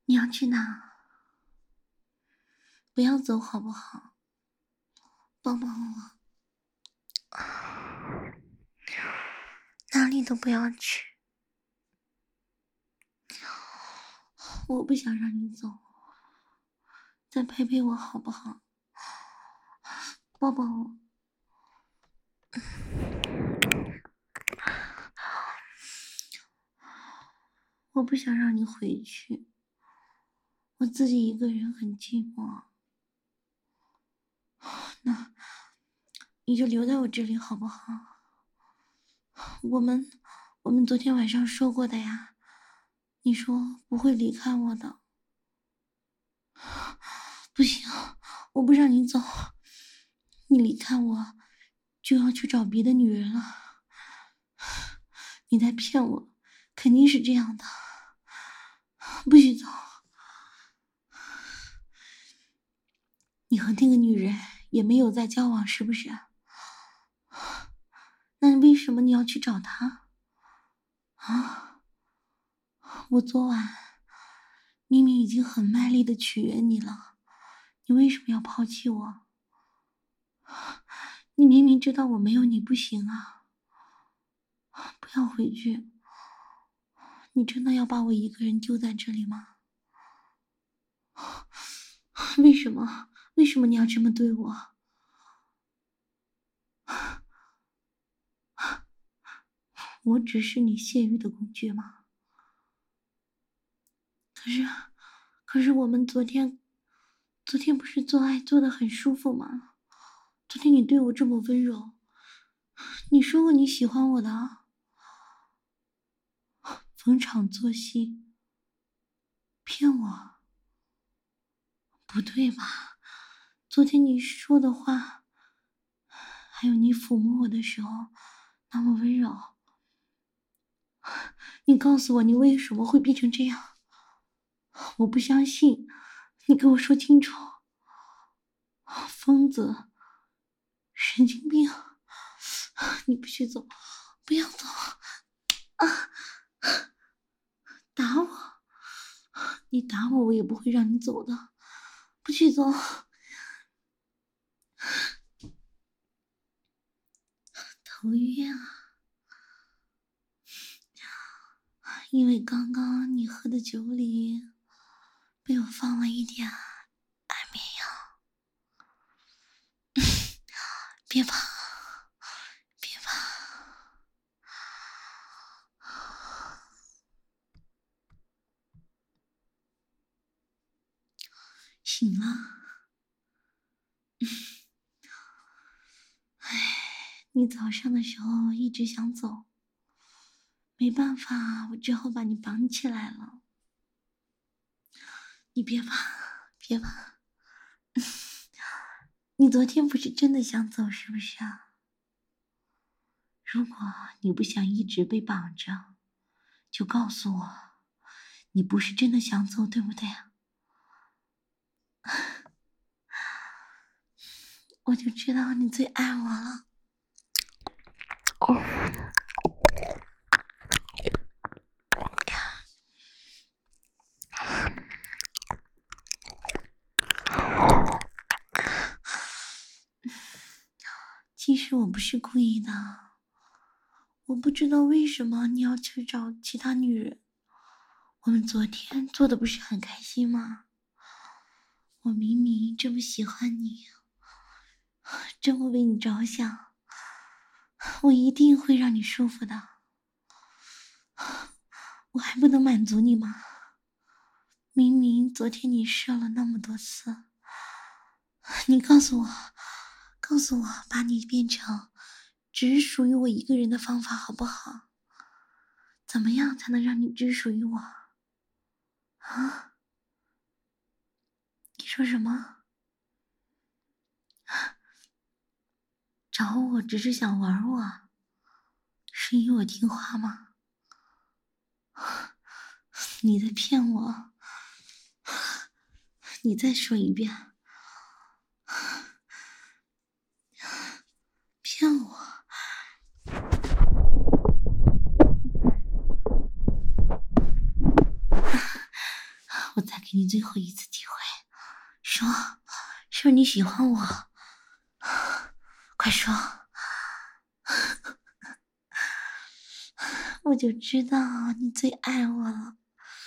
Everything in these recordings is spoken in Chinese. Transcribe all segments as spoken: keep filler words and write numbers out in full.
你要去哪？不要走好不好？抱抱我，哪里都不要去。我不想让你走，再陪陪我好不好？抱抱我。我不想让你回去，我自己一个人很寂寞。那你就留在我这里好不好？我们我们昨天晚上说过的呀，你说不会离开我的。不行，我不让你走，你离开我就要去找别的女人了。你在骗我，肯定是这样的。不许走！你和那个女人也没有在交往，是不是？那为什么你要去找她？啊！我昨晚明明已经很卖力的取悦你了，你为什么要抛弃我？你明明知道我没有你不行啊！不要回去！你真的要把我一个人丢在这里吗？为什么？为什么你要这么对我？我只是你泄欲的工具吗？可是，可是我们昨天，昨天不是做爱做得很舒服吗？昨天你对我这么温柔，你说过你喜欢我的啊。逢场作戏，骗我？不对吧？昨天你说的话，还有你抚摸我的时候那么温柔，你告诉我你为什么会变成这样？我不相信，你给我说清楚。疯子，神经病，你不许走，不要走啊！打我，你打我，我也不会让你走的，不许走！头晕啊，因为刚刚你喝的酒里被我放了一点安眠药。别怕，别怕。醒了。唉，你早上的时候一直想走，没办法，我只好把你绑起来了。你别怕，别怕。你昨天不是真的想走，是不是啊？如果你不想一直被绑着，就告诉我，你不是真的想走，对不对啊？我就知道你最爱我了。哦，其实我不是故意的，我不知道为什么你要去找其他女人。我们昨天做的不是很开心吗？我明明这么喜欢你，这么为你着想，我一定会让你舒服的。我还不能满足你吗？明明昨天你射了那么多次，你告诉我，告诉我，把你变成只属于我一个人的方法好不好？怎么样才能让你只属于我？啊？你说什么？找我只是想玩我，是因为我听话吗？你在骗我！你再说一遍！骗我！ 我再给你最后一次机会，说，说你喜欢我，快说，我就知道你最爱我了。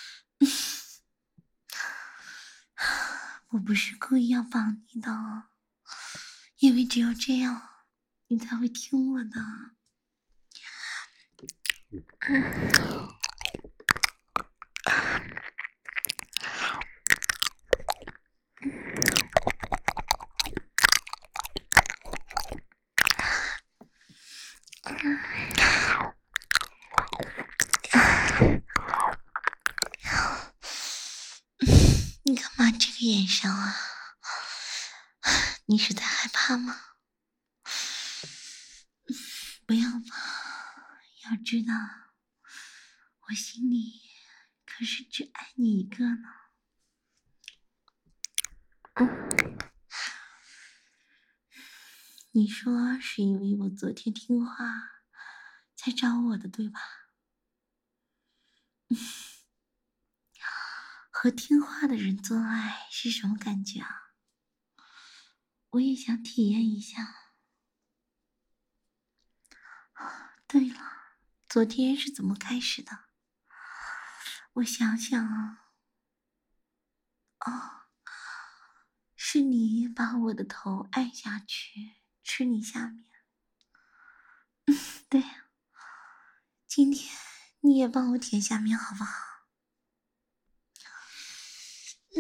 我不是故意要绑你的，因为只有这样，你才会听我的。你干嘛这个眼神啊？你是在害怕吗？不要吧，要知道，我心里可是只爱你一个呢。嗯，你说是因为我昨天听话才找我的，对吧？和听话的人做爱是什么感觉啊？我也想体验一下。对了，昨天是怎么开始的？我想想啊，哦，是你把我的头按下去，吃你下面。对，今天你也帮我舔下面好不好？嗯，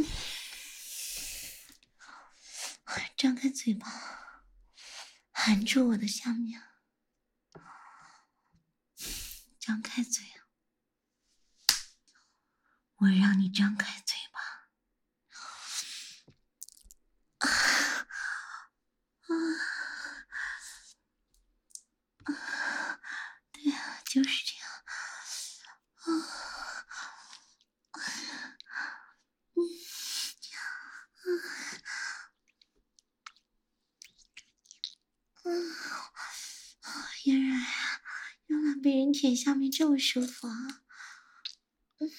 张开嘴巴，含住我的下面，张开嘴，我让你张开嘴巴。啊啊啊！对啊，就是这样。啊啊嗯嗯啊！原来啊，原来被人舔下面这么舒服啊！嗯，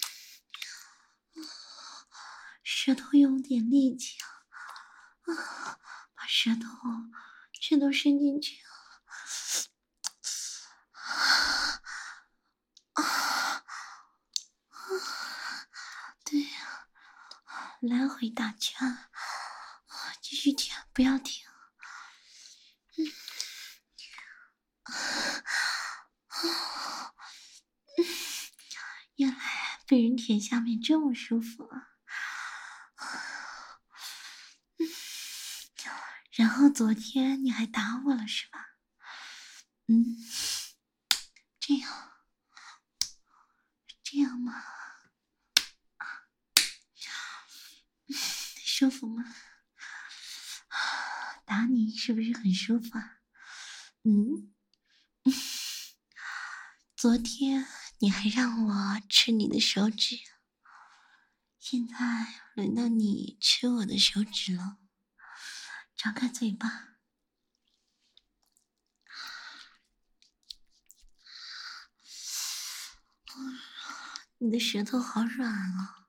舌头用点力气啊！啊，把舌头全都伸进去啊！啊啊！对呀、啊，来回打圈，啊，继续舔，不要停。嗯，啊啊嗯，原来被人舔下面这么舒服啊！嗯，然后昨天你还打我了是吧？嗯，这样，这样吗？舒服吗？打你是不是很舒服啊？嗯，昨天你还让我吃你的手指，现在轮到你吃我的手指了，张开嘴巴。你的舌头好软啊！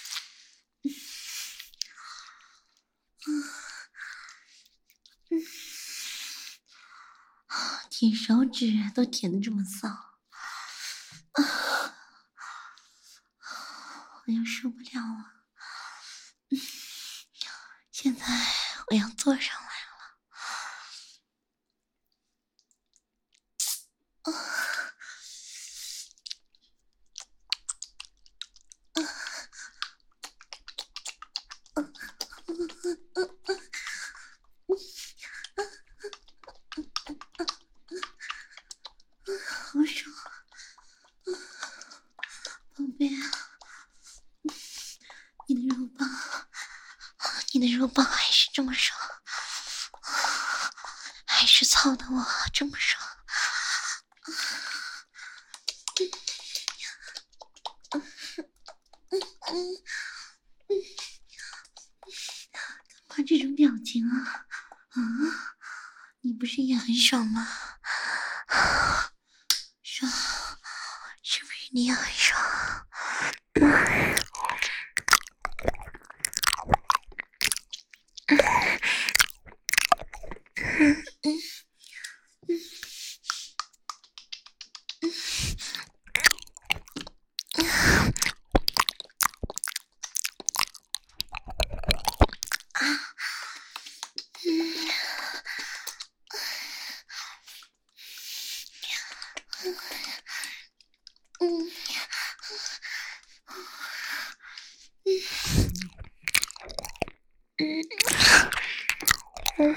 嗯嗯，舔手指都舔得这么骚，啊，我要受不了了。嗯，现在我要坐上来了。啊啊啊啊啊！好爽，宝贝，你的肉棒，你的肉棒还是这么爽，还是操的我这么爽。嗯嗯嗯嗯，干嘛这种表情啊？啊，你不是也很爽吗？爽，是不是你也很爽？ 嗯，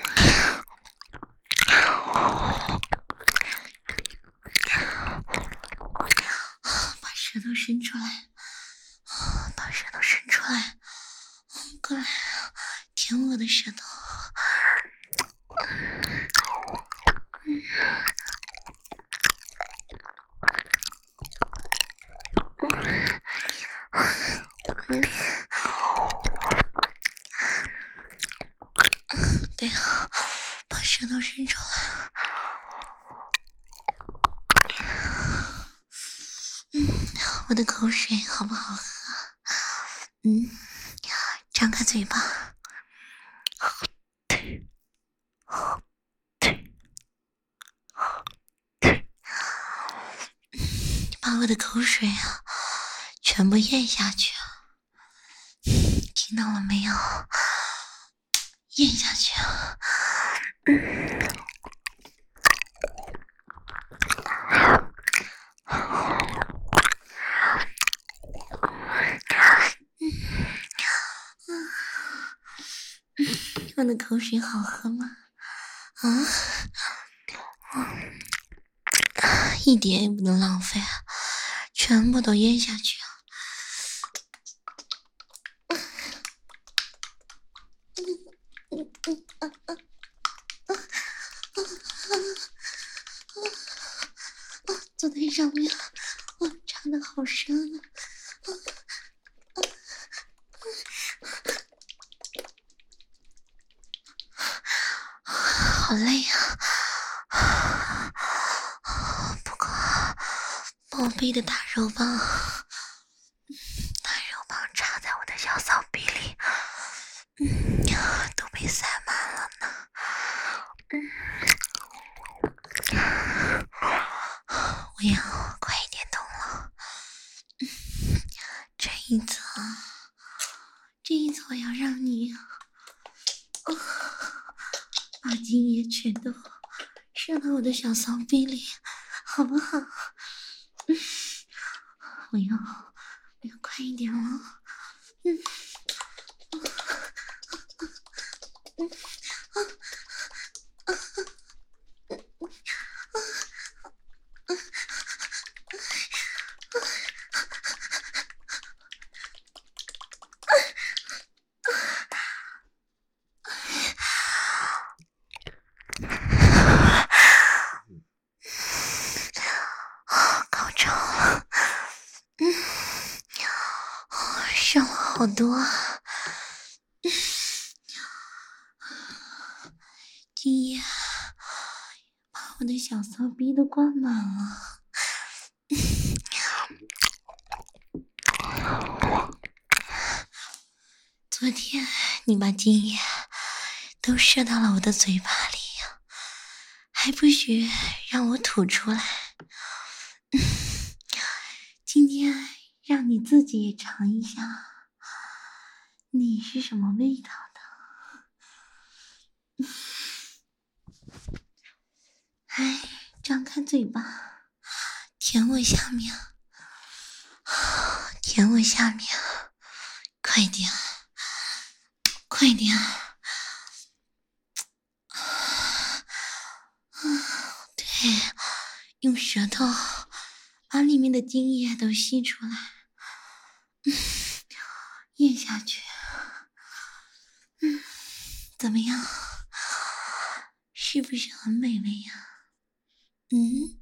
把舌头伸出来，把舌头伸出来，过来，舔我的舌头。对啊，把舌头伸出来。嗯，我的口水好不好喝？嗯，张开嘴巴。把我的口水啊全部咽下去啊，听到了没有？咽下去啊。我的口水好喝吗？啊，一点也不能浪费啊，全部都咽下去啊。坐在上面，哇，插的好深啊！好累啊！不过，宝贝的大肉棒，大肉棒插在我的小骚逼里，嗯，都被塞满了呢。嗯，我要快一点动了。这一次，这一次我要让你。哦，把精液全都射到我的小骚逼里，好不好？嗯，我要，我要快一点了。嗯，嗯，啊啊啊啊啊！高潮了，嗯，上了好多啊，嗯，精液把我的小骚逼都灌满了。昨天你把精液都射到了我的嘴巴里，还不许让我吐出来。今天让你自己也尝一下，你是什么味道的？哎，张开嘴巴，舔我下面，舔我下面，快点，快点！对，用舌头把里面的精液都吸出来，嗯，咽下去。嗯，怎么样？是不是很美味呀？嗯，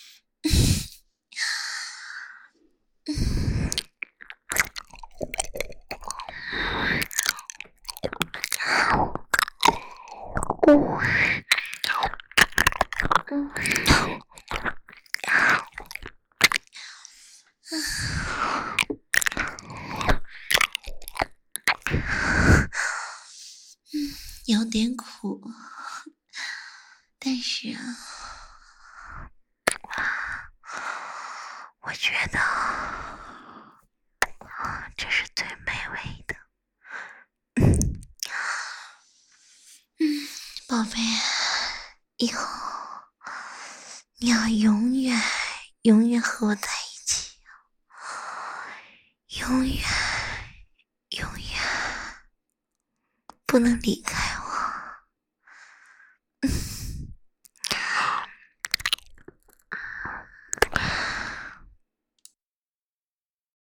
有点苦，但是啊，我觉得这是最美味的。嗯，宝贝，以后你要永远永远和我在一起，永远永远不能离开